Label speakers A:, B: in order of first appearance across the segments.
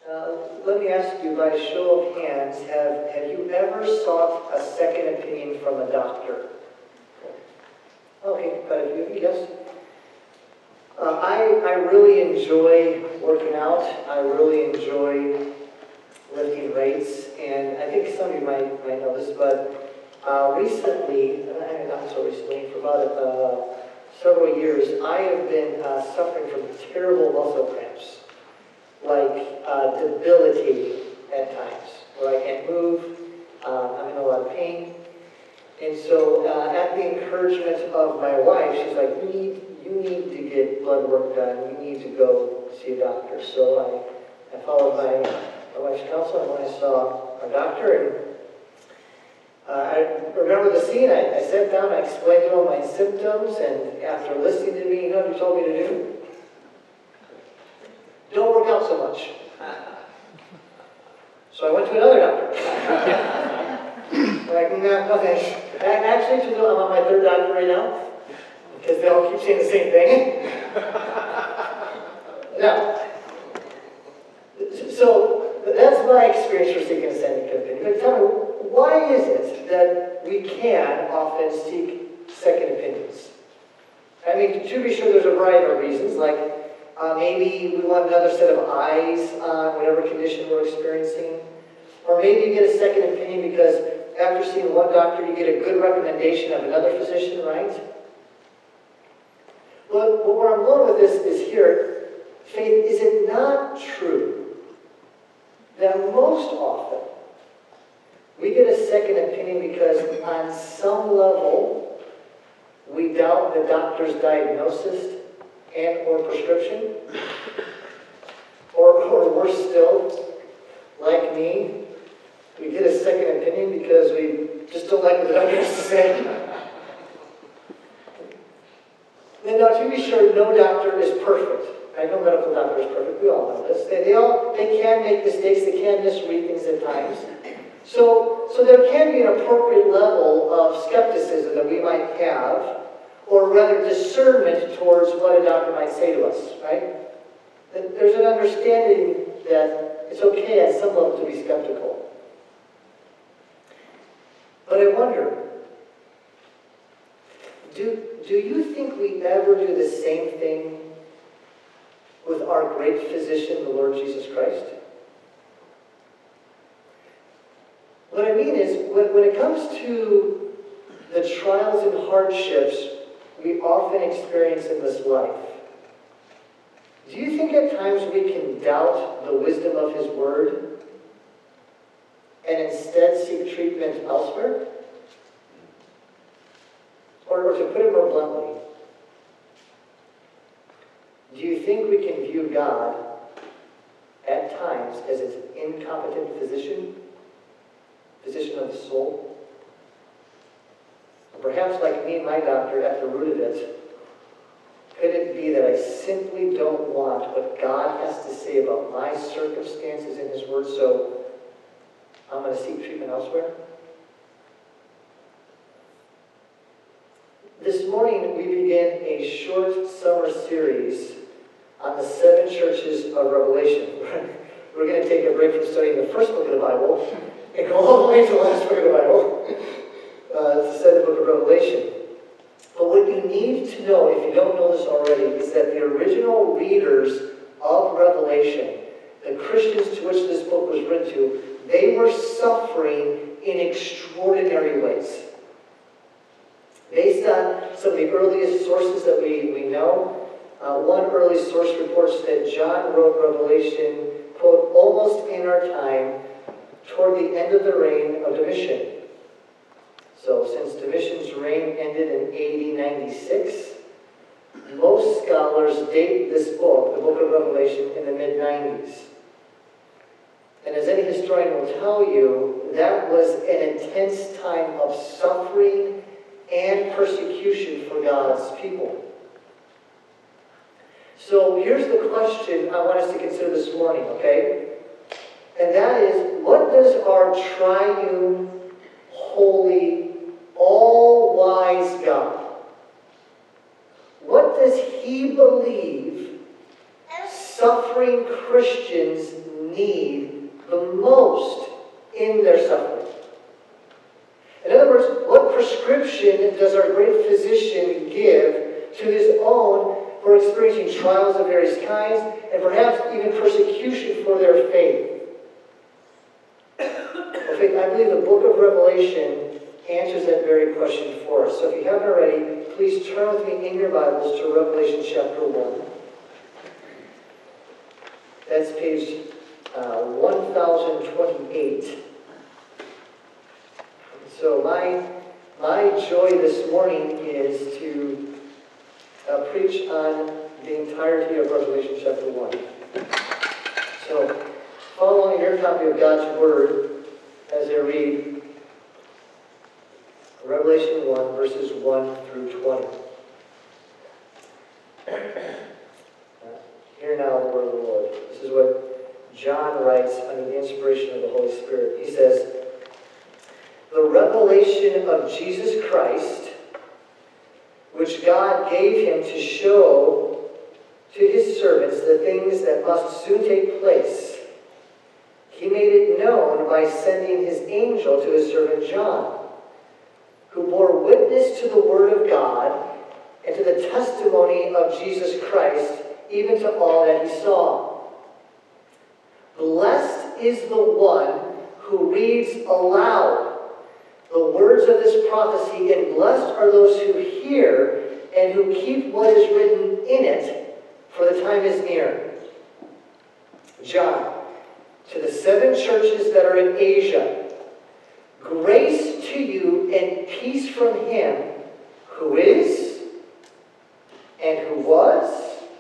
A: Let me ask you by a show of hands, have you ever sought a second opinion from a doctor? Okay, but if you, yes. I really enjoy working out. I really enjoy lifting weights, and I think some of you might know this, but recently, not so recently, for about several years, I have been suffering from terrible muscle cramps, like debilitating at times, where I can't move, I'm in a lot of pain. And so at the encouragement of my wife, she's like, you need to get blood work done, you need to go see a doctor. So I followed my wife's counsel, and when I saw a doctor, and I remember the scene. I sat down, I explained to him my symptoms, and after listening to me, you know what he told me to do? Don't work out so much. So I went to another doctor. Like, no thanks. Actually, I'm on my third doctor right now, because they all keep saying the same thing. Now, so that's my experience for seeking a second opinion. But tell me, why is it that we can often seek second opinions? I mean, to be sure, there's a variety of reasons, like maybe we want another set of eyes on whatever condition we're experiencing. Or maybe you get a second opinion because after seeing one doctor, you get a good recommendation of another physician, right? But where I'm going with this is here, Faith, is it not true that most often we get a second opinion because on some level we doubt the doctor's diagnosis and or prescription? Or worse still, like me, we get a second opinion because we just don't like what the doctor has to say. And now, to be sure, no doctor is perfect. No medical doctor is perfect. We all know this. They can make mistakes. They can misread things at times. So there can be an appropriate level of skepticism that we might have, or rather discernment towards what a doctor might say to us, right? There's an understanding that it's okay at some level to be skeptical. But I wonder, do you think we ever do the same thing with our great physician, the Lord Jesus Christ? What I mean is, when it comes to the trials and hardships we often experience in this life, do you think at times we can doubt the wisdom of His Word and instead seek treatment elsewhere? Or to put it more bluntly, do you think we can view God at times as an incompetent physician of the soul? Or perhaps like me and my doctor, at the root of it, could it be that I simply don't want what God has to say about my circumstances in His Word, so I'm going to seek treatment elsewhere? This morning we begin a short summer series on the 7 churches of Revelation. We're going to take a break from studying the first book of the Bible and go all the way to the last book of the Bible, to study the book of Revelation. But what you need to know, if you don't know this already, is that the original readers of Revelation, the Christians to which this book was written to, they were suffering in extraordinary ways. Based on some of the earliest sources that we know, one early source reports that John wrote Revelation, quote, almost in our time, toward the end of the reign of Domitian. So since Domitian's reign ended in AD 96, most scholars date this book, the book of Revelation, in the mid-90s. And as any historian will tell you, that was an intense time of suffering and persecution for God's people. So here's the question I want us to consider this morning, okay? And that is, what does our triune, holy, all-wise God, what does He believe suffering Christians need most in their suffering. In other words, what prescription does our great physician give to his own for experiencing trials of various kinds and perhaps even persecution for their faith? I believe the book of Revelation answers that very question for us. So if you haven't already, please turn with me in your Bibles to Revelation chapter 1. That's page 1028. So my joy this morning is to preach on the entirety of Revelation chapter 1. So follow along in your copy of God's Word as I read Revelation 1, verses 1 through 20. Hear now the word of the Lord. This is what John writes under the inspiration of the Holy Spirit. He says, "The revelation of Jesus Christ, which God gave him to show to his servants the things that must soon take place. He made it known by sending his angel to his servant John, who bore witness to the word of God and to the testimony of Jesus Christ, even to all that he saw. Blessed is the one who reads aloud the words of this prophecy, and blessed are those who hear and who keep what is written in it, for the time is near. John, to the 7 churches that are in Asia, grace to you and peace from him who is, and who was,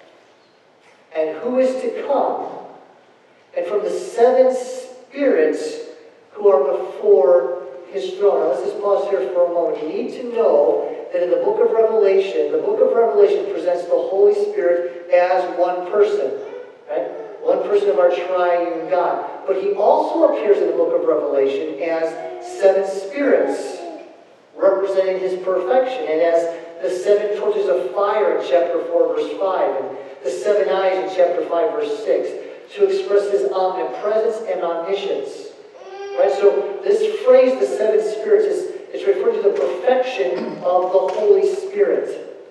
A: and who is to come, and from the 7 spirits who are before his throne." Now let's just pause here for a moment. You need to know that in the book of Revelation presents the Holy Spirit as one person, right? One person of our triune God. But he also appears in the book of Revelation as 7 spirits, representing his perfection, and as the 7 torches of fire in chapter 4, verse 5, and the 7 eyes in chapter 5, verse 6, to express his omnipresence and omniscience. Right? So this phrase, the 7 spirits, is referring to the perfection of the Holy Spirit.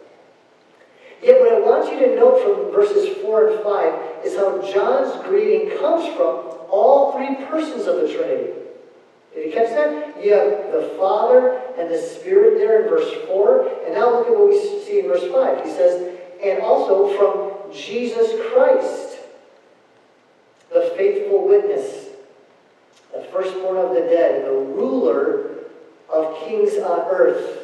A: Yet what I want you to note from verses 4 and 5 is how John's greeting comes from all 3 persons of the Trinity. Did you catch that? You have the Father and the Spirit there in verse 4. And now look at what we see in verse 5. He says, "And also from Jesus Christ, the faithful witness, the firstborn of the dead, and the ruler of kings on earth,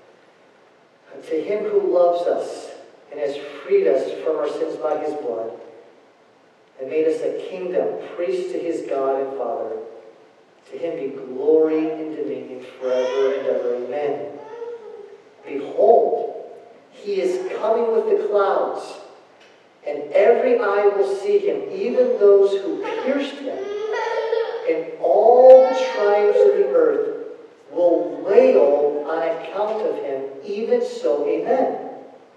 A: to him who loves us and has freed us from our sins by his blood, and made us a kingdom, priests to his God and Father. To him be glory and dominion forever and ever. Amen. Behold, he is coming with the clouds, and every eye will see him, even those who pierced him, and all the tribes of the earth will wail on account of him. Even so, amen.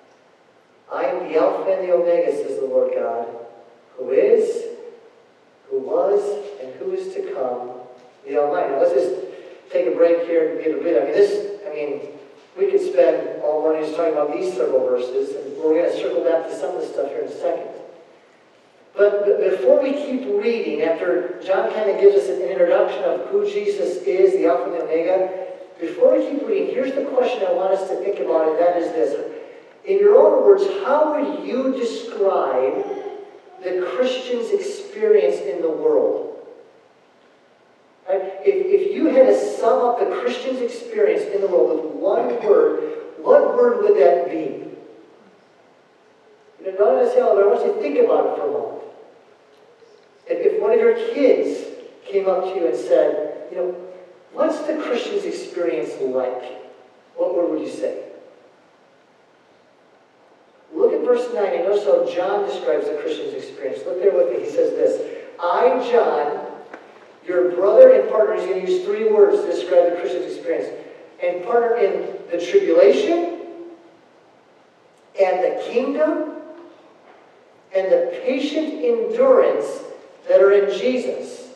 A: I am the Alpha and the Omega, says the Lord God, who is, who was, and who is to come, the Almighty." Now let's just take a break here and get a bit. We could spend all morning just talking about these several verses, and we're going to circle back to some of the stuff here in a second. But before we keep reading, after John kind of gives us an introduction of who Jesus is, the Alpha and the Omega, before we keep reading, here's the question I want us to think about, and that is this. In your own words, how would you describe the Christian's experience in the world? Right? If you had to sum up the Christian's experience in the world with one word, what word would that be? Not necessarily, but I want you to think about it for a moment. If one of your kids came up to you and said, what's the Christian's experience like? What word would you say? Look at verse 9 and notice how John describes the Christian's experience. Look there with me. He says this, "I, John, your brother and partner," he's going to use 3 words to describe the Christian's experience, "and partner in the tribulation, and the kingdom, and the patient endurance that are in Jesus.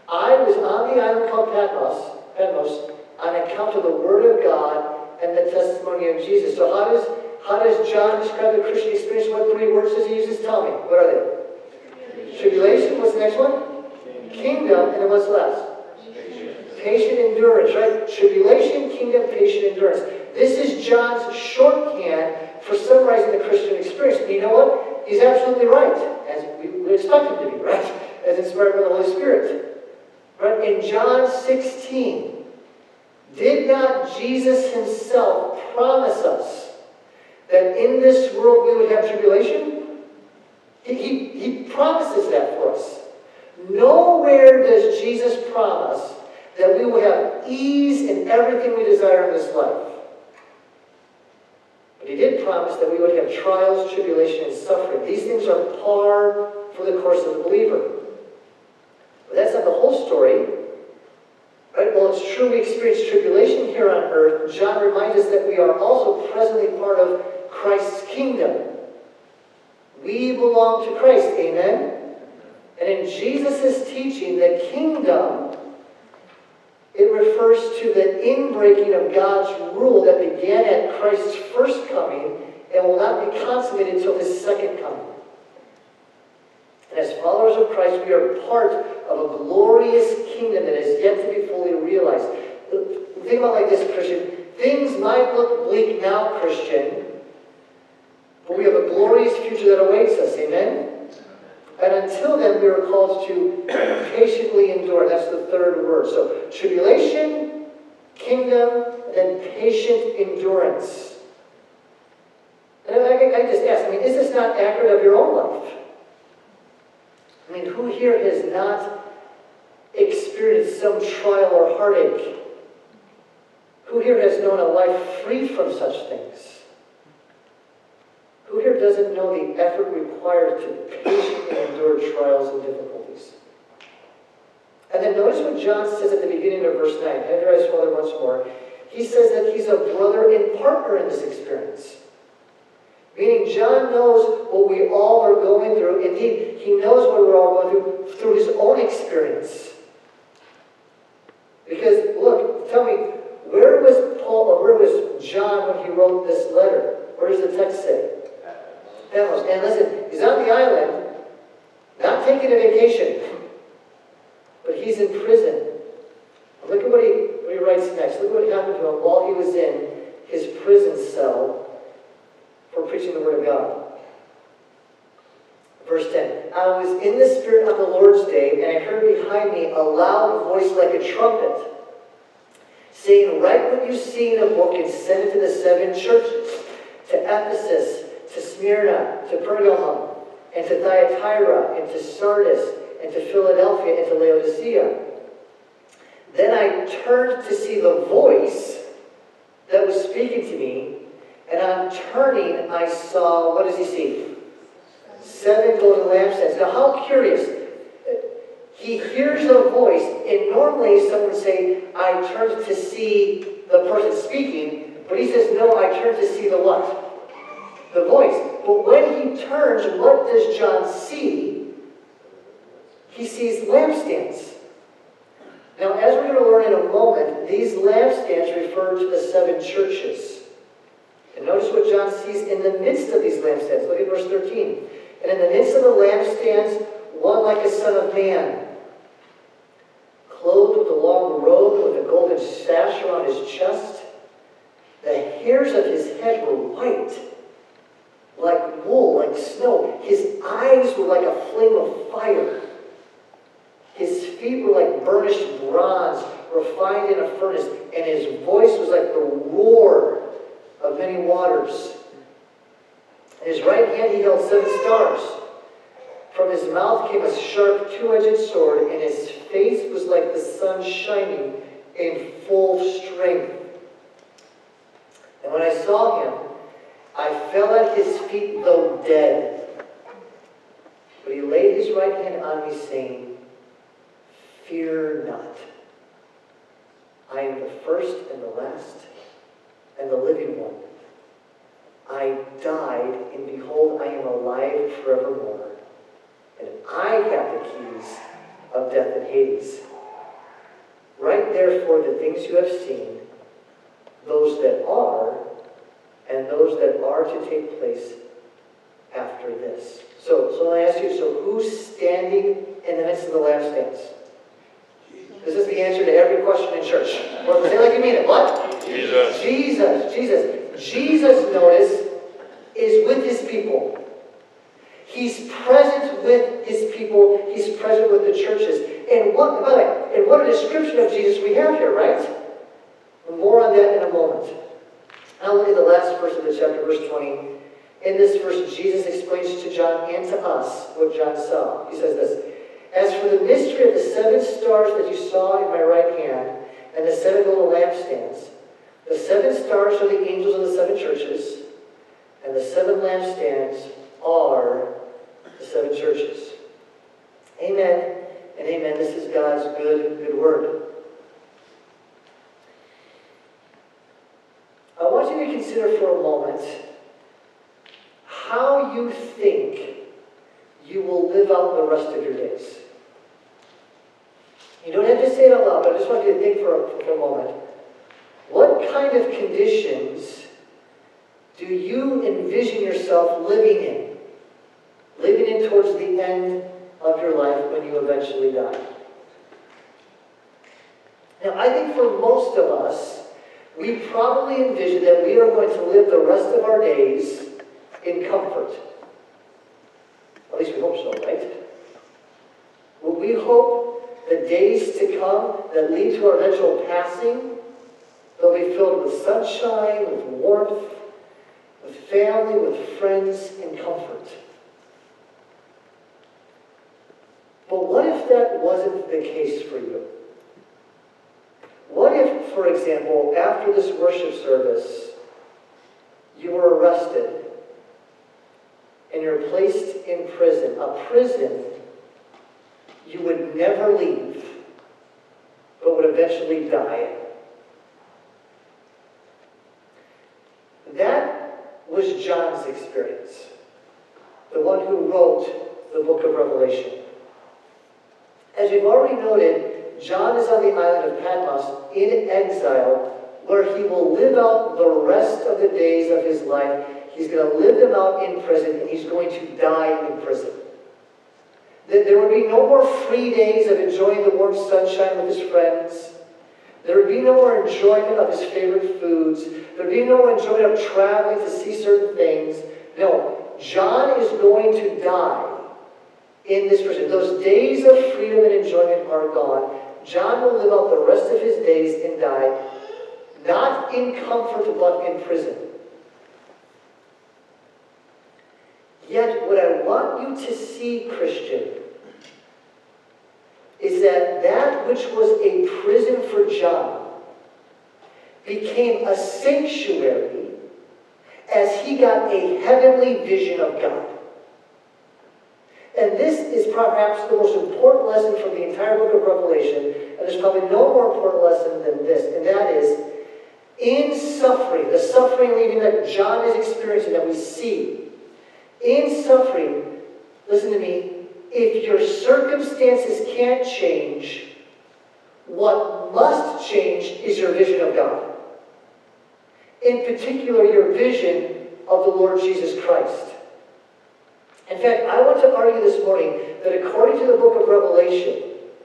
A: I was on the island called Patmos, on account of the Word of God and the testimony of Jesus. So how does John describe the Christian experience? What three words does he use? Just tell me. What are they? Tribulation. What's the next one? Kingdom. And then what's last? Patient endurance, right? Tribulation, kingdom, patient endurance. This is John's shorthand for summarizing the Christian experience. And you know what? He's absolutely right, as we would expect him to be, right? As inspired by the Holy Spirit. Right? In John 16, did not Jesus himself promise us that in this world we would have tribulation? He promises that for us. Nowhere does Jesus promise that we will have ease in everything we desire in this life. But he did promise that we would have trials, tribulation, and suffering. These things are par for the course of the believer. But that's not the whole story. Right? Well, it's true we experience tribulation here on earth. John reminds us that we are also presently part of Christ's kingdom. We belong to Christ. Amen? And in Jesus' teaching, the kingdom, it refers to the inbreaking of God's rule that began at Christ's first coming and will not be consummated until his second coming. And as followers of Christ, we are part of a glorious kingdom that is yet to be fully realized. Think about it like this, Christian. Things might look bleak now, Christian, but we have a glorious future that awaits us. Amen? And until then, we are called to patiently endure. That's the third word. So, tribulation, kingdom, then patient endurance. And I just ask, is this not accurate of your own life? Who here has not experienced some trial or heartache? Who here has known a life free from such things? Who here doesn't know the effort required to patiently endure trials and difficulties? And then notice what John says at the beginning of verse 9. Have your eyes follow once more. He says that he's a brother and partner in this experience. Meaning John knows what we all are going through. Indeed, he knows what we're all going through his own experience. Because, look, tell me, where was Paul, or where was John when he wrote this letter? Where does the text say? Patmos. And listen, he's on the island, not taking a vacation, but he's in prison. Look at what he writes next. Look what happened to him while he was in his prison cell for preaching the Word of God. Verse 10. I was in the Spirit on the Lord's day, and I heard behind me a loud voice like a trumpet, saying, write what you see in a book and send it to the 7 churches, to Ephesus, to Smyrna, to Pergamum, and to Thyatira, and to Sardis, and to Philadelphia, and to Laodicea. Then I turned to see the voice that was speaking to me, and on turning I saw, what does he see? 7 golden lampstands. Now how curious. He hears a voice, and normally someone would say, I turned to see the person speaking, but he says, no, I turned to see the what? The voice. But when he turns, what does John see? He sees lampstands. Now, as we're going to learn in a moment, these lampstands refer to the 7 churches. And notice what John sees in the midst of these lampstands. Look at verse 13. And in the midst of the lampstands, one like a son of man, clothed with a long robe with a golden sash around his chest. The hairs of his head were white, like wool, like snow. His eyes were like a flame of fire. His feet were like burnished bronze, refined in a furnace, and his voice was like the roar of many waters. In his right hand he held 7 stars. From his mouth came a sharp 2-edged sword, and his face was like the sun shining in full strength. And when I saw him, I fell at his feet, though dead. But he laid his right hand on me, saying, fear not. I am the first and the last and the living one. I died, and behold, I am alive forevermore. And I have the keys of death and Hades. Write therefore the things you have seen, those that are, and those that are to take place after this. So let me ask you, so who's standing in the midst of the lampstands? This is the answer to every question in church. Well, say it like you mean it. What?
B: Jesus.
A: Jesus, notice, is with his people. He's present with his people. He's present with the churches. And what, by the way, and what a description of Jesus we have here, right? More on that in a moment. Now look at the last verse of the chapter, verse 20. In this verse, Jesus explains to John and to us what John saw. He says this, "As for the mystery of the 7 stars that you saw in my right hand, and the 7 golden lampstands, the 7 stars are the angels of the 7 churches, and the 7 lampstands are the 7 churches." Amen and amen. This is God's good word. I want you to consider for a moment how you think you will live out the rest of your days. You don't have to say it out loud, but I just want you to think for a moment. What kind of conditions do you envision yourself living in? Living in towards the end of your life when you eventually die. Now, I think for most of us, we probably envision that we are going to live the rest of our days in comfort. At least we hope so, right? Well, we hope the days to come that lead to our eventual passing, they'll be filled with sunshine, with warmth, with family, with friends, and comfort. But what if that wasn't the case for you? What if, for example, after this worship service, you were arrested and you're placed in prison, a prison you would never leave, but would eventually die in? That was John's experience, the one who wrote the book of Revelation. As you've already noted, John is on the island of Patmos in exile, where he will live out the rest of the days of his life. He's going to live them out in prison, and he's going to die in prison. There would be no more free days of enjoying the warm sunshine with his friends. There would be no more enjoyment of his favorite foods. There would be no more enjoyment of traveling to see certain things. No, John is going to die in this prison. Those days of freedom and enjoyment are gone. John will live out the rest of his days and die, not in comfort, but in prison. Yet, what I want you to see, Christian, is that which was a prison for John became a sanctuary as he got a heavenly vision of God. And this is perhaps the most important lesson from the entire book of Revelation, and there's probably no more important lesson than this, and that is, in suffering, the suffering even that John is experiencing, that we see, in suffering, listen to me, if your circumstances can't change, what must change is your vision of God. In particular, your vision of the Lord Jesus Christ. In fact, I want to argue this morning that according to the book of Revelation,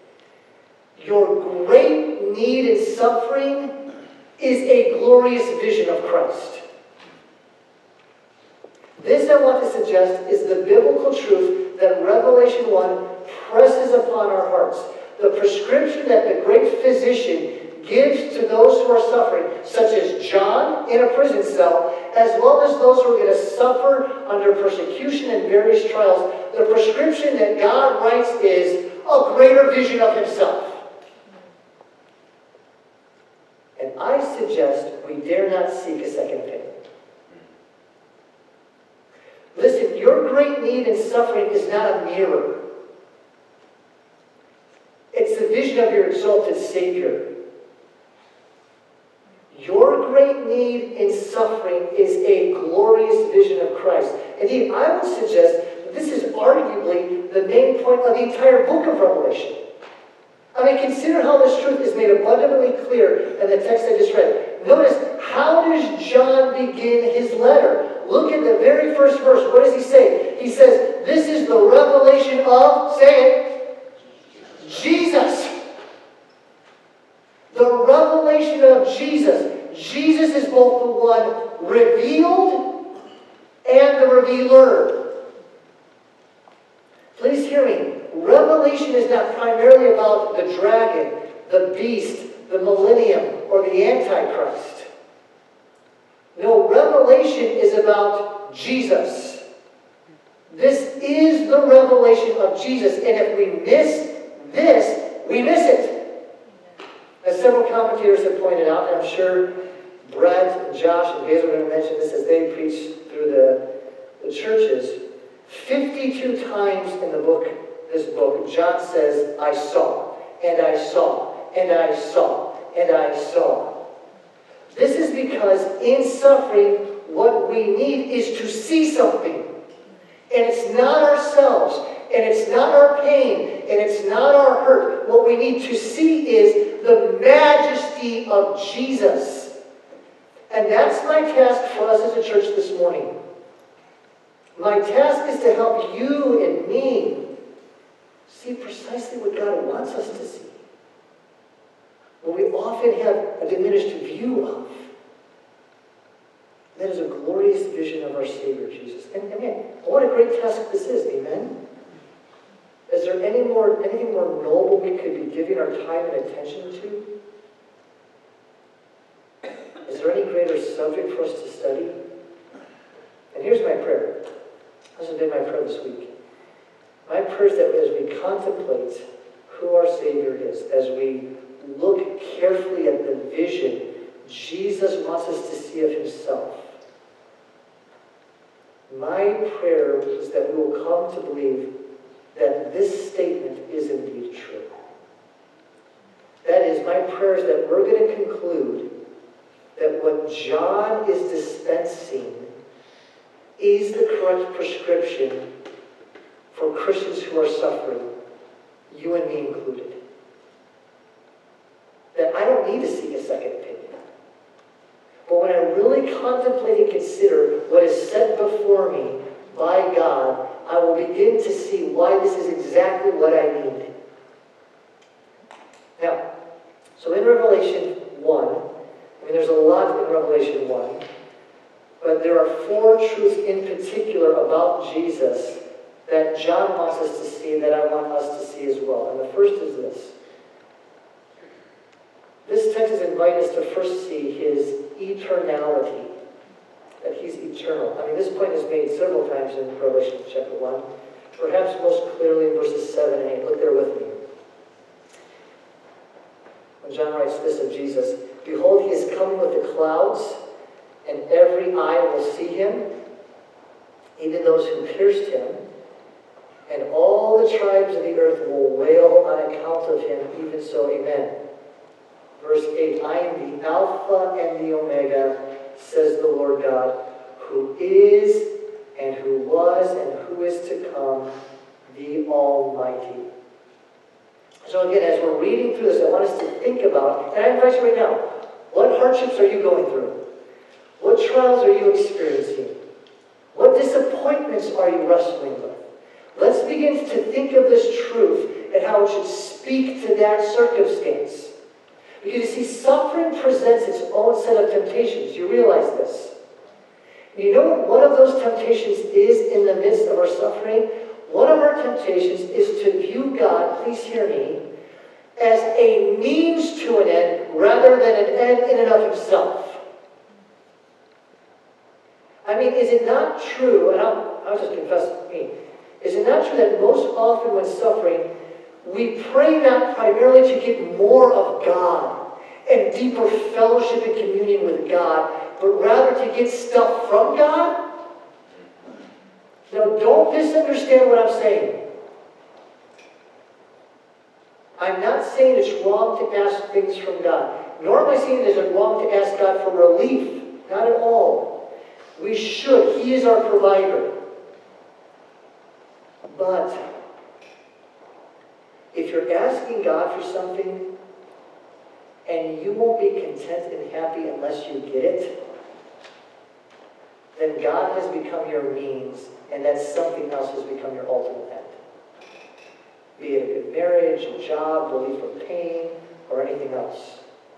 A: your great need and suffering is a glorious vision of Christ. This, I want to suggest, is the biblical truth that Revelation 1 presses upon our hearts. The prescription that the great physician gives to those who are suffering, such as John in a prison cell, as well as those who are going to suffer under persecution and various trials. The prescription that God writes is a greater vision of himself. And I suggest we dare not seek a second opinion. Listen, your great need and suffering is not a mirror. It's the vision of your exalted Savior. Your great need and suffering is a glorious vision of Christ. Indeed, I would suggest that this is arguably the main point of the entire book of Revelation. I mean, consider how this truth is made abundantly clear in the text I just read. Notice, how does John begin his letter? Look at the very first verse. What does he say? He says, this is the revelation of, say it, Jesus. The revelation of Jesus. Jesus is both the one revealed and the revealer. Please hear me. Revelation is not primarily about the dragon, the beast, the millennium, or the Antichrist. No, Revelation is about Jesus. This is the revelation of Jesus. And if we miss this, we miss it. As several commentators have pointed out, and I'm sure Brett and Josh and Gaze are going to mention this as they preach through the churches, 52 times in this book, John says, I saw, and I saw, and I saw, and I saw. This is because in suffering, what we need is to see something. And it's not ourselves, and it's not our pain, and it's not our hurt. What we need to see is the majesty of Jesus. And that's my task for us as a church this morning. My task is to help you and me see precisely what God wants us to see. What we often have a diminished view of. That is a glorious vision of our Savior, Jesus. And man, what a great task this is, amen? Is there anything more noble we could be giving our time and attention to? Is there any greater subject for us to study? And here's my prayer. This has been my prayer this week. My prayer is that as we contemplate who our Savior is, as we look carefully at the vision Jesus wants us to see of himself, my prayer is that we will come to believe that this statement is indeed true. That is, my prayer is that we're going to conclude that what John is dispensing is the correct prescription for Christians who are suffering, you and me included. That I don't need to seek a second opinion. But when I really contemplate and consider what is set before me by God, I will begin to see why this is exactly what I need. Now, so in Revelation 1, there's a lot in Revelation 1, but there are 4 truths in particular about Jesus that John wants us to see and that I want us to see as well. And the first is this. This text is inviting us to first see his eternality, that he's eternal. This point is made several times in Revelation chapter 1, perhaps most clearly in verses 7 and 8. Look there with me. When John writes this of Jesus, behold, he is coming with the clouds, and every eye will see him, even those who pierced him, and all the tribes of the earth will wail on account of him, even so, amen. Verse 8, I am the Alpha and the Omega, says the Lord God, who is, and who was, and who is to come, the Almighty. So again, as we're reading through this, I want us to think about, and I invite you right now, what hardships are you going through? What trials are you experiencing? What disappointments are you wrestling with? Let's begin to think of this truth and how it should speak to that circumstance. Because you see, suffering presents its own set of temptations. You realize this. And you know what one of those temptations is in the midst of our suffering? One of our temptations is to view God, please hear me, as a means to an end rather than an end in and of himself. Is it not true, and I'll just confess to me, is it not true that most often when suffering, we pray not primarily to get more of God and deeper fellowship and communion with God, but rather to get stuff from God? Now, don't misunderstand what I'm saying. I'm not saying it's wrong to ask things from God, nor am I saying it's wrong to ask God for relief. Not at all. We should. He is our provider. But if you're asking God for something and you won't be content and happy unless you get it, then God has become your means, and that something else has become your ultimate end. Be it a good marriage, a job, relief from pain, or anything else.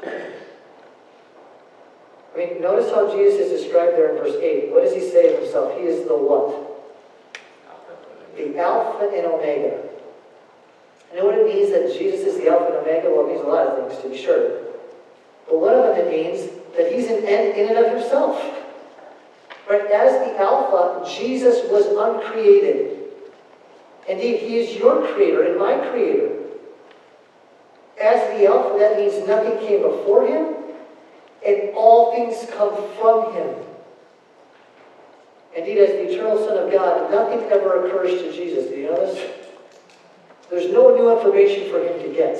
A: I mean, notice how Jesus is described there in verse 8. What does he say of himself? He is the what? The Alpha and Omega. You know what it means that Jesus is the Alpha and Omega? Well, it means a lot of things, to be sure. But one of them, it means that he's an end in and of himself. Right? As the Alpha, Jesus was uncreated. Indeed, he is your creator and my creator. As the Alpha, that means nothing came before him, and all things come from him. Indeed, as the eternal Son of God, nothing ever occurs to Jesus. Do you know this? There's no new information for him to get.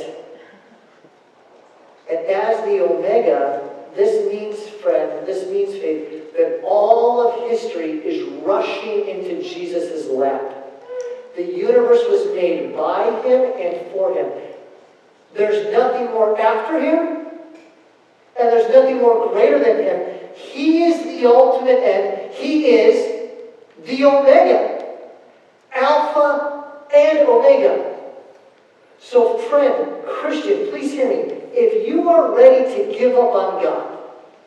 A: And as the Omega, this means, friend, this means, faith, that all of history is rushing into Jesus' lap. The universe was made by him and for him. There's nothing more after him, and there's nothing more greater than him. He is the ultimate end. He is the Omega. Alpha and Omega. So friend, Christian, please hear me. If you are ready to give up on God,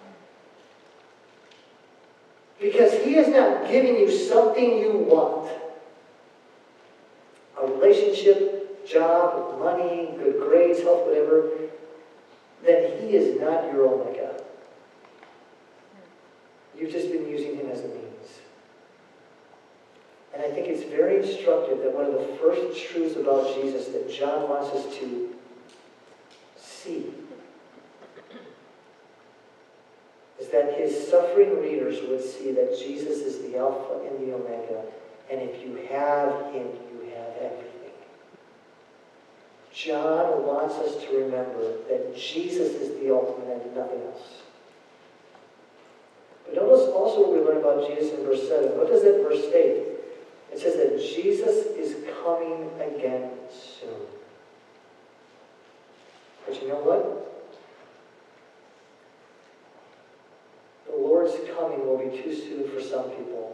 A: because he is not giving you something you want, a relationship, job, money, good grades, health, whatever, then he is not your Omega. You've just been using him as a means. And I think it's very instructive that one of the first truths about Jesus that John wants us to see is that his suffering readers would see that Jesus is the Alpha and the Omega, and if you have him, you have everything. John wants us to remember that Jesus is the ultimate and nothing else. But notice also what we learn about Jesus in verse 7. What does that verse state? It says that Jesus is coming again soon. But you know what? The Lord's coming will be too soon for some people.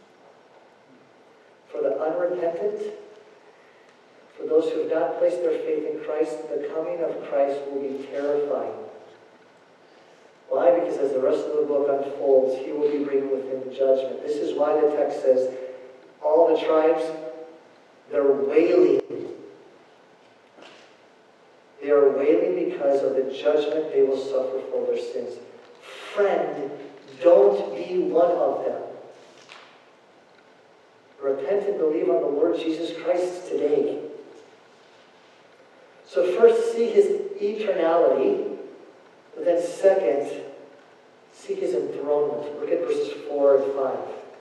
A: For the unrepentant, for those who have not placed their faith in Christ, the coming of Christ will be terrifying. Why? Because as the rest of the book unfolds, he will be bringing with him judgment. This is why the text says, all the tribes, they're wailing. They are wailing because of the judgment they will suffer for their sins. Friend, don't be one of them. Repent and believe on the Lord Jesus Christ today. So first, see his eternality. But then second, see his enthronement. Look at verses 4 and 5.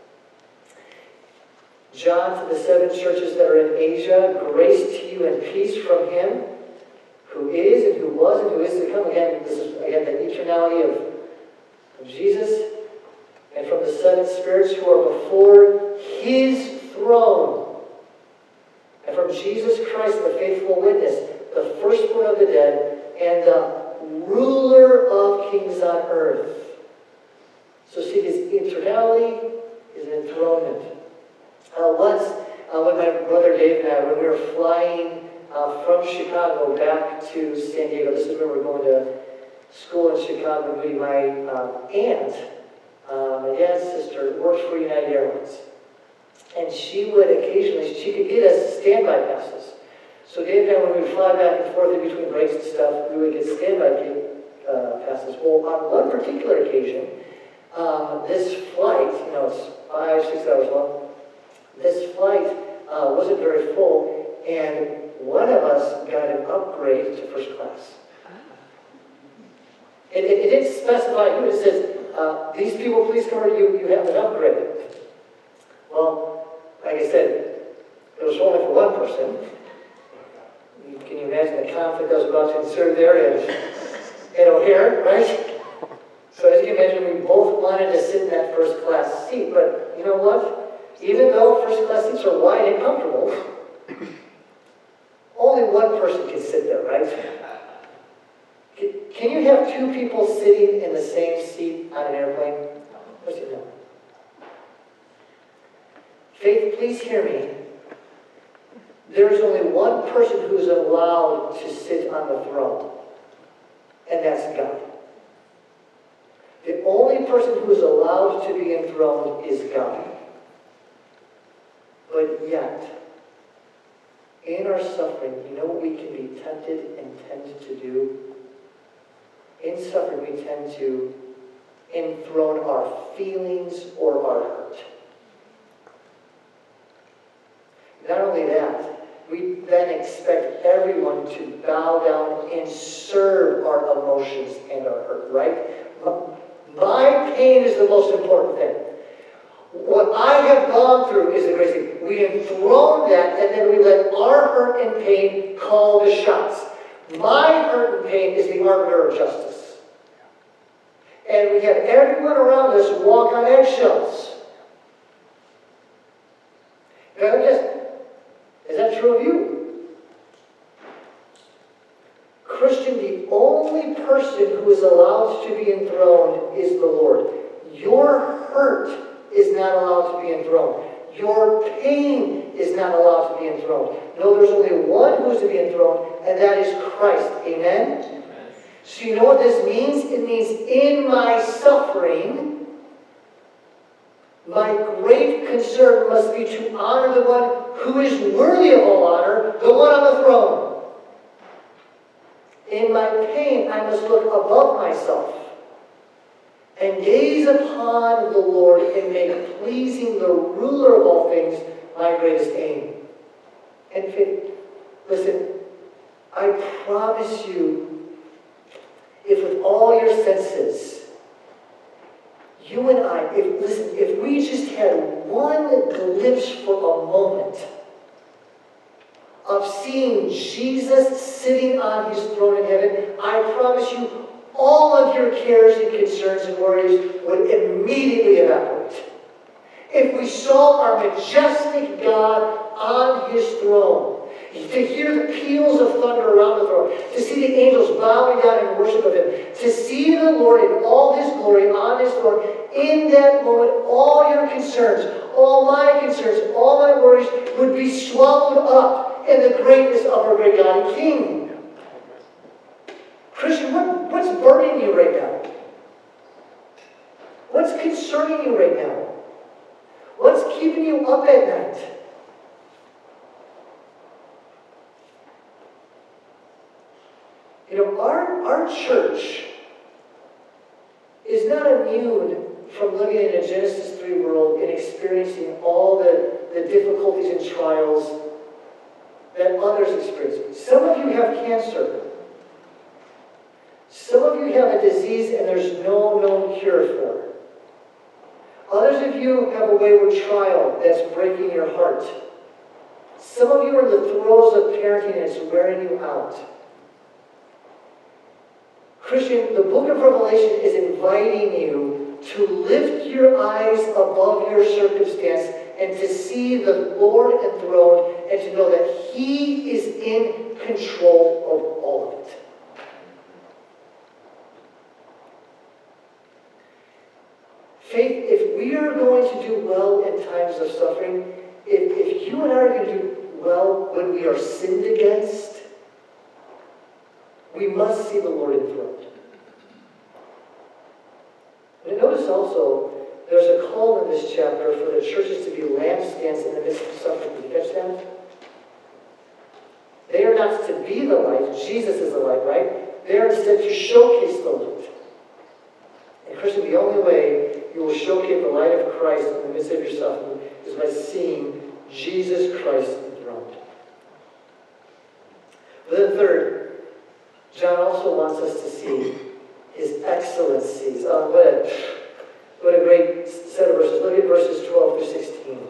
A: John, to the 7 churches that are in Asia, grace to you and peace from him who is and who was and who is to come. Again, this is again the eternality of Jesus. And from the 7 spirits who are before his throne. And from Jesus Christ, the faithful witness, the firstborn of the dead, and the ruler of kings on earth. So see his eternality, his enthronement. Once, when my brother Dave and I, when we were flying from Chicago back to San Diego, this is when we were going to school in Chicago, my aunt, my dad's sister, worked for United Airlines. And she would occasionally, she could get us standby passes. So Dave and I, when we would fly back and forth in between breaks and stuff, we would get standby passes. Well, on one particular occasion, this flight, it's 5-6 hours long, this flight wasn't very full, and one of us got an upgrade to first class. It didn't specify who. It says, these people, please come over, you have an upgrade. Well, like I said, it was only for one person. Can you imagine the conflict I was about to insert there in O'Hare, right? So as you can imagine, we both wanted to sit in that first class seat, but you know what? Even though first class seats are wide and comfortable, only only one person can sit there, right? Can you have two people sitting in the same seat on an airplane? Of course you know. Faith, please hear me. There is only one person who is allowed to sit on the throne, and that's God. The only person who is allowed to be enthroned is God. But yet, in our suffering, you know what we can be tempted and tend to do? In suffering, we tend to enthrone our feelings or our hurt. Not only that, we then expect everyone to bow down and serve our emotions and our hurt, right? My pain is the most important thing. What I have gone through is the greatest thing. We enthrone that, and then we let our hurt and pain call the shots. My hurt and pain is the arbiter of justice. And we have everyone around us walk on eggshells. Is that true of you? Christian, the only person who is allowed to be enthroned is the Lord. Your hurt is not allowed to be enthroned. Your pain is not allowed to be enthroned. No, there's only one who is to be enthroned, and that is Christ. Amen? Amen. So you know what this means? It means in my suffering, my great concern must be to honor the one who is worthy of all honor, the one on the throne. In my pain, I must look above myself and gaze upon the Lord and make pleasing the ruler of all things my greatest aim. And listen, I promise you, if with all your senses, you and I, if we just had one glimpse for a moment of seeing Jesus sitting on his throne in heaven, I promise you, all of your cares and concerns and worries would immediately evaporate. If we saw our majestic God on his throne, to hear the peals of thunder around the throne, to see the angels bowing down in worship of him, to see the Lord in all his glory on his throne, in that moment, all your concerns, all my concerns, all my worries would be swallowed up in the greatness of our great God and King. Christian, what's burdening you right now? What's concerning you right now? What's keeping you up at night? You know, our church is not immune from living in a Genesis 3 world and experiencing all the difficulties and trials that others experience. Some of you have cancer. Some of you have a disease and there's no known cure for it. Others of you have a wayward trial that's breaking your heart. Some of you are in the throes of parenting and it's wearing you out. Christian, the book of Revelation is inviting you to lift your eyes above your circumstance and to see the Lord enthroned and to know that he is in control of all of it. Faith, if we are going to do well in times of suffering, if you and I are going to do well when we are sinned against, we must see the Lord enthroned. And notice also, there's a call in this chapter for the churches to be lampstands in the midst of suffering. Did you catch that? They are not to be the light. Jesus is the light, right? They are instead to showcase the light. And Christian, the only way you will showcase the light of Christ in the midst of your suffering is by seeing Jesus Christ enthroned. But then third, John also wants us to see his excellencies. What a great set of verses. Look at verses 12 through 16.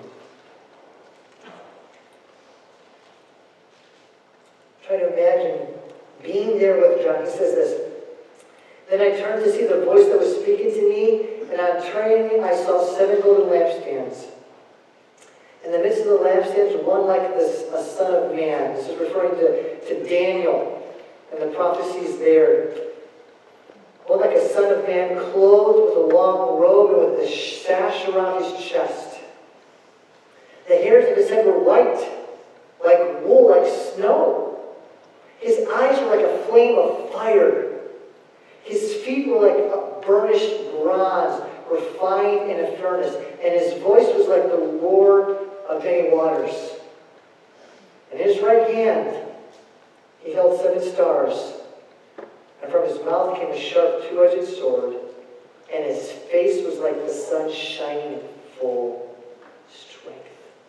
A: Try to imagine being there with John. He says this, "Then I turned to see the voice that was speaking to me, and on turning I saw 7 golden lampstands. In the midst of the lampstands, one like this, a son of man. This is referring to Daniel and the prophecies there. One like a son of man, clothed with a long robe and with a sash around his chest. The hairs of his head were white, like wool, like snow. His eyes were like a flame of fire. His feet were like a burnished bronze, refined in a furnace. And his voice was like the roar of many waters. In his right hand, he held 7 stars. And from his mouth came a sharp two-edged sword. And his face was like the sun shining in full strength.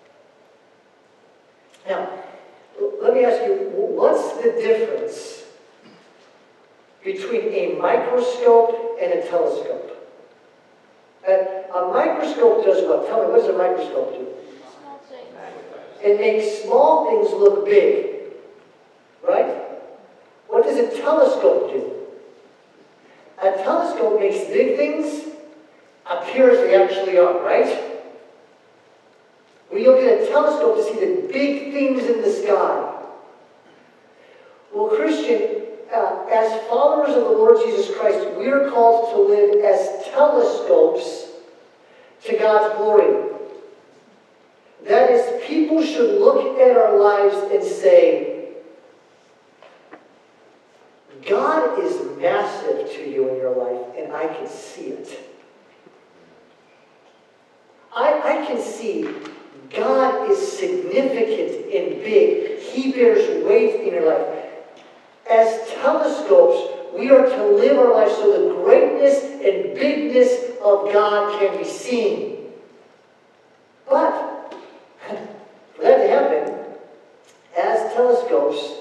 A: Now, let me ask you, what's the difference between a microscope and a telescope? A microscope does what? Tell me, what does a microscope do?
B: Small things.
A: It makes small things look big. Right? What does a telescope do? A telescope makes big things appear as they actually are, right? We look at a telescope to see the big things in the sky. Well, Christian, as followers of the Lord Jesus Christ, we are called to live as telescopes to God's glory. That is, people should look at our lives and say, God is massive to you in your life, and I can see it. I can see God is significant and big. He bears weight in your life. As telescopes, we are to live our lives so the greatness and bigness of God can be seen. But, for that to happen, as telescopes,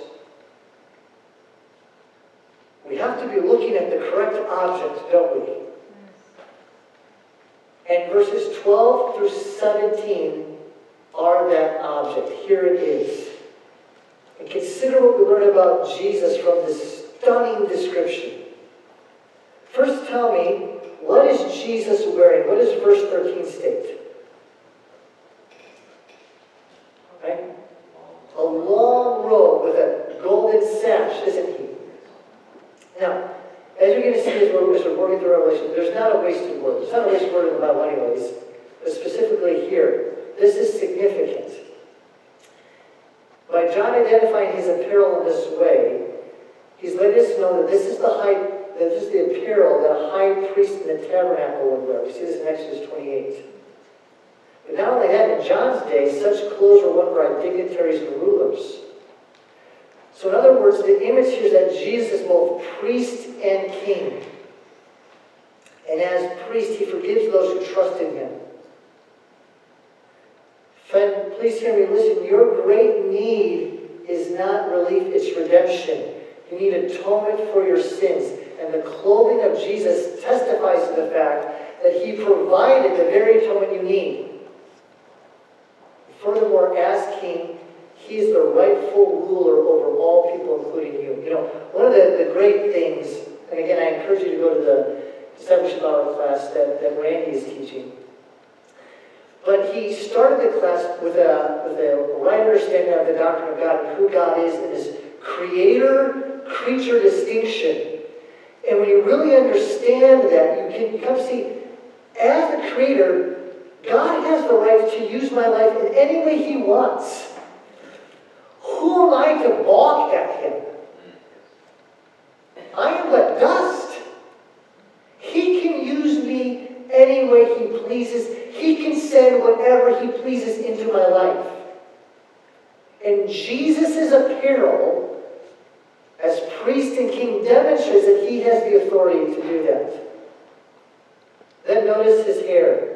A: we have to be looking at the correct object, don't we? And verses 12 through 17 are that object. Here it is. And consider what we learn about Jesus from this stunning description. First tell me, what is Jesus wearing? What does verse 13 state? Right? A long robe with a golden sash, isn't he? Now, as you're going to see as we're working through Revelation, there's not a wasted word. There's not a wasted word in the Bible anyways. But specifically here, this is significant. By John identifying his apparel in this way, he's letting us know that this is the apparel that a high priest in the tabernacle would wear. We see this in Exodus 28. But not only that, in John's day, such clothes were worn by dignitaries and rulers. So in other words, the image here is that Jesus is both priest and king. And as priest, he forgives those who trust in him. Friend, please hear me. Listen, your great need is not relief, it's redemption. You need atonement for your sins. And the clothing of Jesus testifies to the fact that he provided the very atonement you need. Furthermore, as king, he is the rightful ruler over all people, including you. You know, one of the great things, and again, I encourage you to go to the Discipleship Hour class that Randy is teaching. But he started the class with a right understanding of the doctrine of God and who God is in his creator-creature distinction. And when you really understand that, you come to see, as the creator, God has the right to use my life in any way he wants. Who am I to balk at him? I am but dust. He can use me any way he pleases. He can send whatever he pleases into my life. And Jesus' apparel as priest and king demonstrates that he has the authority to do that. Then notice his hair.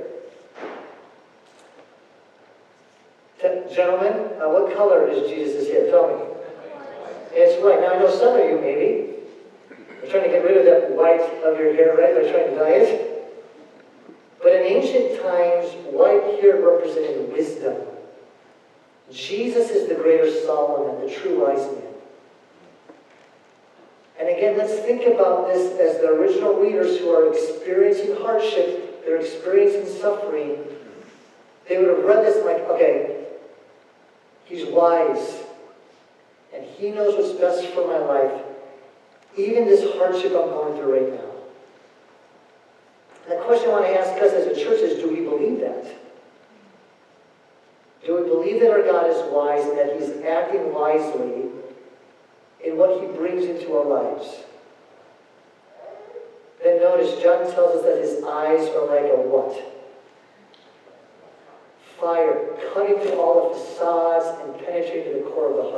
A: Gentlemen, what color is Jesus' hair? Tell me. It's white. Now I know some of you maybe are trying to get rid of that white of your hair, right? They're trying to dye it. But in ancient times, white hair represented wisdom. Jesus is the greater Solomon, the true wise man. And again, let's think about this as the original readers who are experiencing hardship, they're experiencing suffering. They would have read this and like, okay, he's wise, and he knows what's best for my life, even this hardship I'm going through right now. And the question I want to ask us as a church is, do we believe that? Do we believe that our God is wise and that he's acting wisely in what he brings into our lives? Then notice, John tells us that his eyes are like a what? Fire, cutting through all the facades and penetrating to the core of the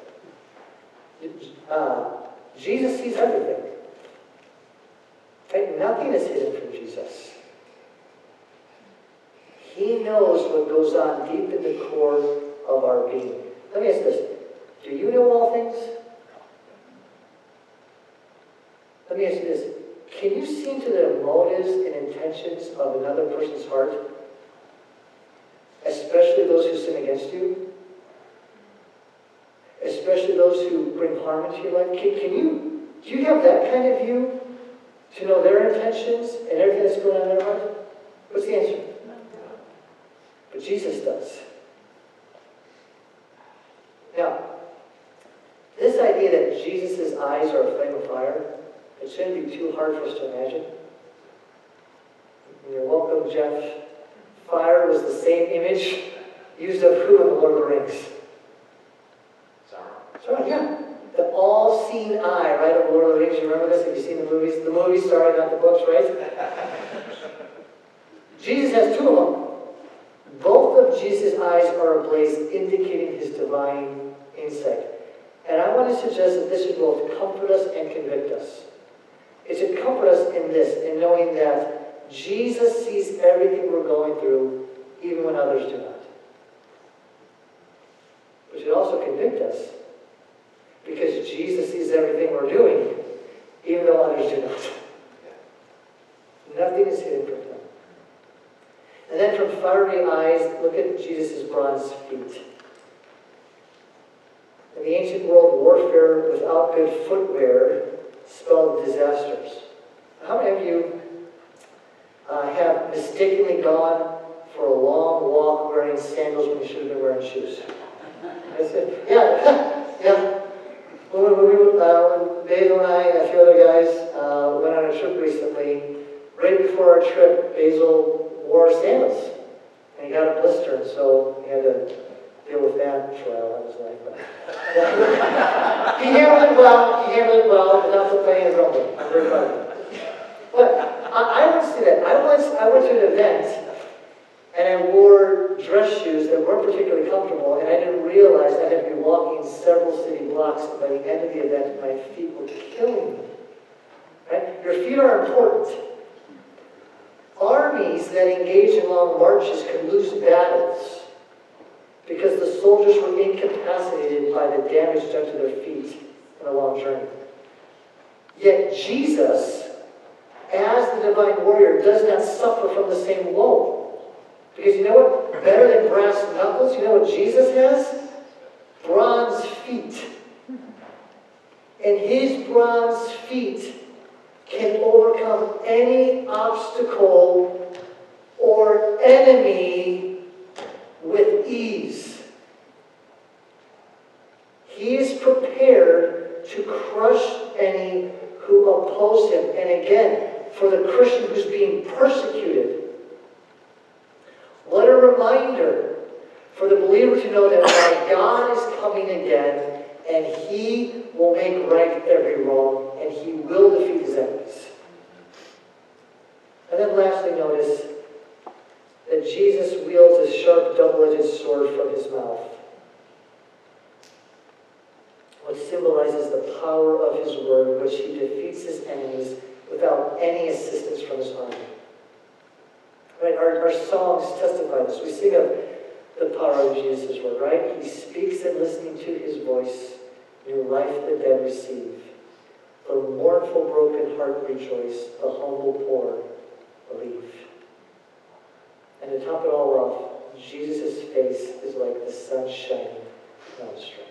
A: heart. Jesus sees everything. Right? Nothing is hidden from Jesus. He knows what goes on deep in the core of our being. Let me ask this. Do you know all things? Let me ask you this. Can you see into the motives and intentions of another person's heart? Especially those who sin against you? Especially those who bring harm into your life? Do you have that kind of view? To know their intentions and everything that's going on in their heart? What's the answer? But Jesus does. Now, this idea that Jesus' eyes are a flame of fire, it shouldn't be too hard for us to imagine. You're welcome, Jeff. Fire was the same image used of who in the Lord of the Rings? Sauron, yeah. The all-seeing eye, right, of Lord of the Rings. You remember this? Have you seen the movies? The movies started, not the books, right? Jesus has two of them. Both of Jesus' eyes are ablaze, indicating his divine insight. And I want to suggest that this should both comfort us and convict us. It should comfort us in this, in knowing that Jesus sees everything we're going through, even when others do not. It should also convict us, because Jesus sees everything we're doing, even though others do not. Nothing is hidden from him. And then from fiery eyes, look at Jesus' bronze feet. In the ancient world, warfare without good footwear spelled disasters. How many of you have mistakenly gone for a long walk wearing sandals when you should have been wearing shoes? That's it. Yeah, yeah. When Basil and I and a few other guys went on a trip recently, right before our trip, Basil wore sandals. And he got a blister, and so he had to deal with that for a while of his life. But, he handled it well, without complaining and grumbling. I'm very proud of him. But I once did that. I went to an event, and I wore dress shoes that weren't particularly comfortable, and I didn't realize I had to be walking several city blocks, and by the end of the event, my feet were killing me. Right? Your feet are important. Armies that engage in long marches could lose battles because the soldiers were incapacitated by the damage done to their feet in a long journey. Yet Jesus, as the divine warrior, does not suffer from the same woe. Because you know what? Better than brass knuckles, you know what Jesus has? Bronze feet. And his bronze feet can overcome any obstacle or enemy with ease. He is prepared to crush any who oppose him. And again, for the Christian who's being persecuted, what a reminder for the believer to know that my God is coming again, and he will make right every wrong, and he will defeat his enemies. And then lastly, notice that Jesus wields a sharp double-edged sword from his mouth, which symbolizes the power of his word, which he defeats his enemies without any assistance from his army. Right? Our songs testify this. We sing of the power of Jesus' word, right? He speaks, and listening to his voice, new life the dead receive. The mournful broken heart rejoice, the humble poor believe. And to top it all off, Jesus' face is like the sun shining on his strength.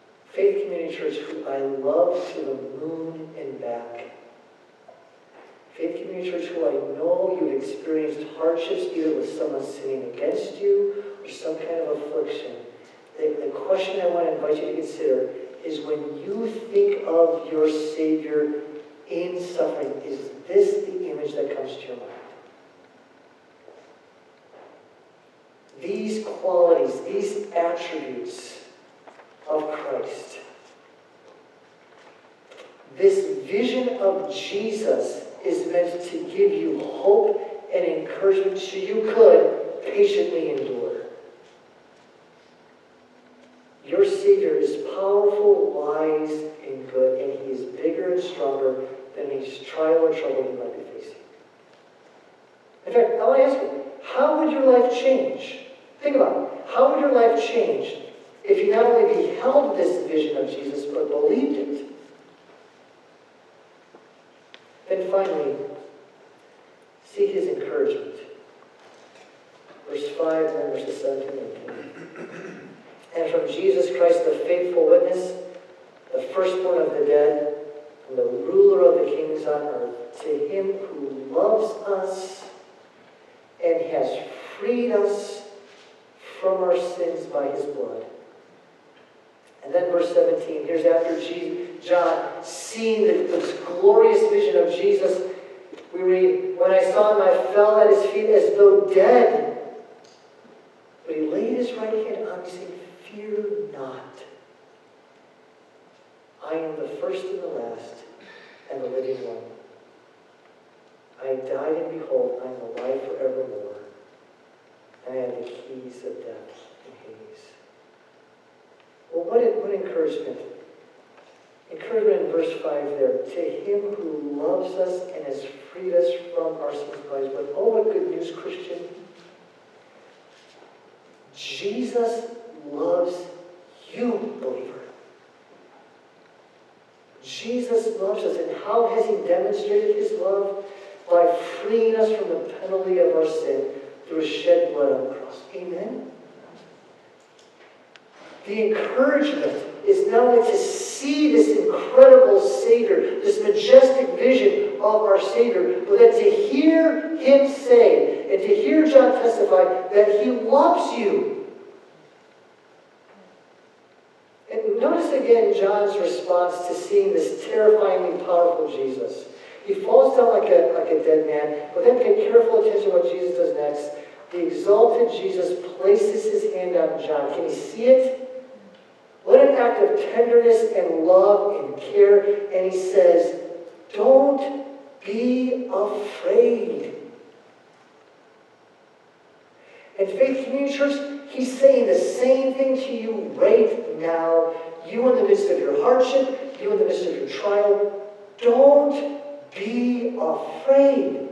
A: Faith Community Church, who I love to the moon and back, Faith Community Church, who I know you've experienced hardships either with someone sinning against you or some kind of affliction. The question I want to invite you to consider is, when you think of your Savior in suffering, is this the image that comes to your mind? These qualities, these attributes of Christ, this vision of Jesus is meant to give you hope and encouragement so you could patiently endure. Your Savior is powerful, wise, and good, and He is bigger and stronger than any trial or trouble you might be facing. In fact, I want to ask you, how would your life change? Think about it. How would your life change if you not only beheld this vision of Jesus, but believed it? Then finally, seek His encouragement. Verse 5 and then verses 17 and 18. And from Jesus Christ, the faithful witness, the firstborn of the dead, and the ruler of the kings on earth, to Him who loves us and has freed us from our sins by His blood. And then verse 17, here's after John seeing this glorious vision of Jesus. We read, when I saw Him, I fell at His feet as though dead. But He laid His right hand on me, saying, fear not. I am the first and the last, and the living one. I died, and behold, I am alive forevermore. And I have the keys of death and Hades. Well, what encouragement. Encouragement in verse 5 there. To Him who loves us and has freed us from our sins by His blood. Oh, what good news, Christian. Jesus loves you, believer. Jesus loves us. And how has He demonstrated His love? By freeing us from the penalty of our sin through His shed blood on the cross. Amen? The encouragement is not only to see this incredible Savior, this majestic vision of our Savior, but that to hear Him say, and to hear John testify, that He loves you. And notice again John's response to seeing this terrifyingly powerful Jesus. He falls down like a dead man, but then pay careful attention to what Jesus does next. The exalted Jesus places His hand on John. Can you see it? What an act of tenderness and love and care. And He says, don't be afraid. And Faith Community Church, He's saying the same thing to you right now. You in the midst of your hardship, you in the midst of your trial, don't be afraid.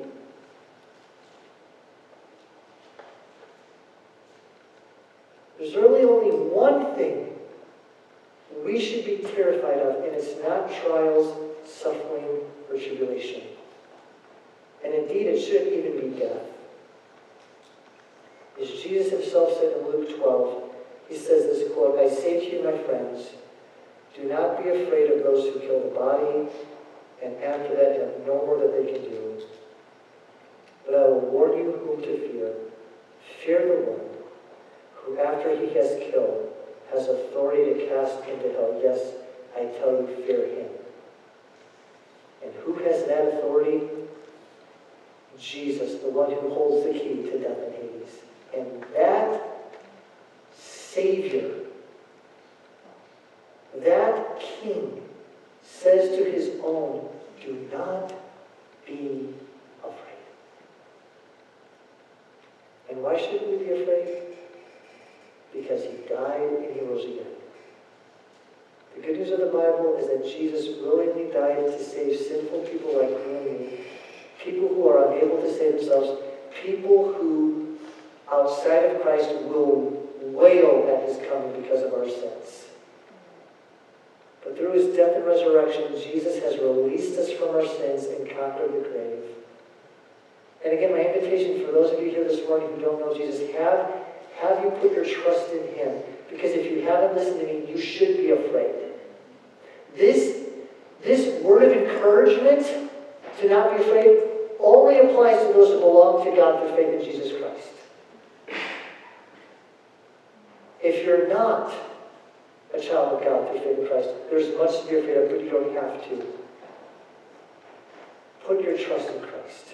A: There's really only one thing we should be terrified of, and it's not trials, suffering, or tribulation. And indeed, it shouldn't even be death. As Jesus Himself said in Luke 12, He says this quote, I say to you, my friends, do not be afraid of those who kill the body, and after that have no more that they can do. But I will warn you whom to fear. Fear the one who, after he has killed, has authority to cast into hell. Yes, I tell you, fear him. And who has that authority? Jesus, the one who holds the key to death and Hades. And that Savior, that King, says to His own, do not be afraid. And why shouldn't we be afraid? Because He died and He rose again. The good news of the Bible is that Jesus willingly died to save sinful people like you and me, people who are unable to save themselves, people who, outside of Christ, will wail at His coming because of our sins. But through His death and resurrection, Jesus has released us from our sins and conquered the grave. And again, my invitation for those of you here this morning who don't know Jesus, have you put your trust in Him? Because if you haven't listened to me, you should be afraid. This word of encouragement to not be afraid, only applies to those who belong to God through faith in Jesus Christ. If you're not a child of God through faith in Christ, there's much to be afraid of, but you don't have to. Put your trust in Christ.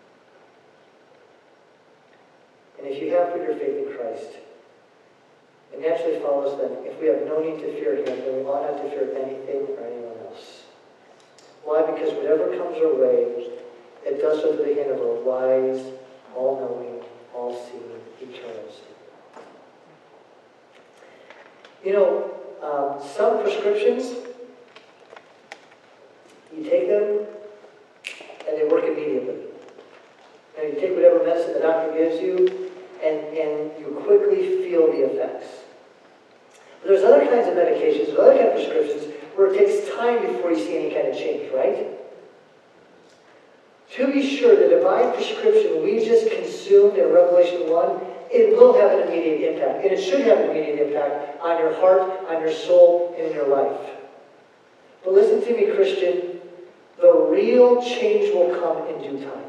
A: And if you have put your faith in Christ, it naturally follows then, if we have no need to fear Him, then we ought not to fear anything or anyone else. Why? Because whatever comes our way, it does so through the hand of a wise, all-knowing, all-seeing, eternal Savior. You know, some prescriptions, you take them, and they work immediately. And you take whatever medicine the doctor gives you, and you quickly feel the effects. But there's other kinds of medications, other kinds of prescriptions, where it takes time before you see any kind of change, right? To be sure, the divine prescription we just consumed in Revelation 1, it will have an immediate impact. And it should have an immediate impact on your heart, on your soul, and in your life. But listen to me, Christian. The real change will come in due time.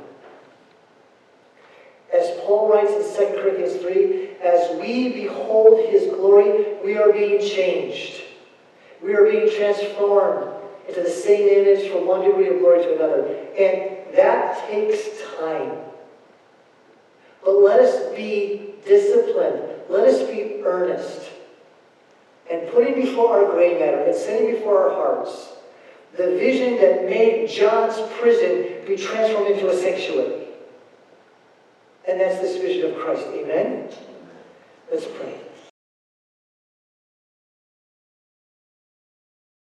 A: As Paul writes in 2 Corinthians 3, as we behold His glory, we are being changed. We are being transformed into the same image from one degree of glory to another. And that takes time. But let us be disciplined. Let us be earnest. And putting before our gray matter and setting before our hearts the vision that made John's prison be transformed into a sanctuary. And that's this vision of Christ. Amen? Let's pray.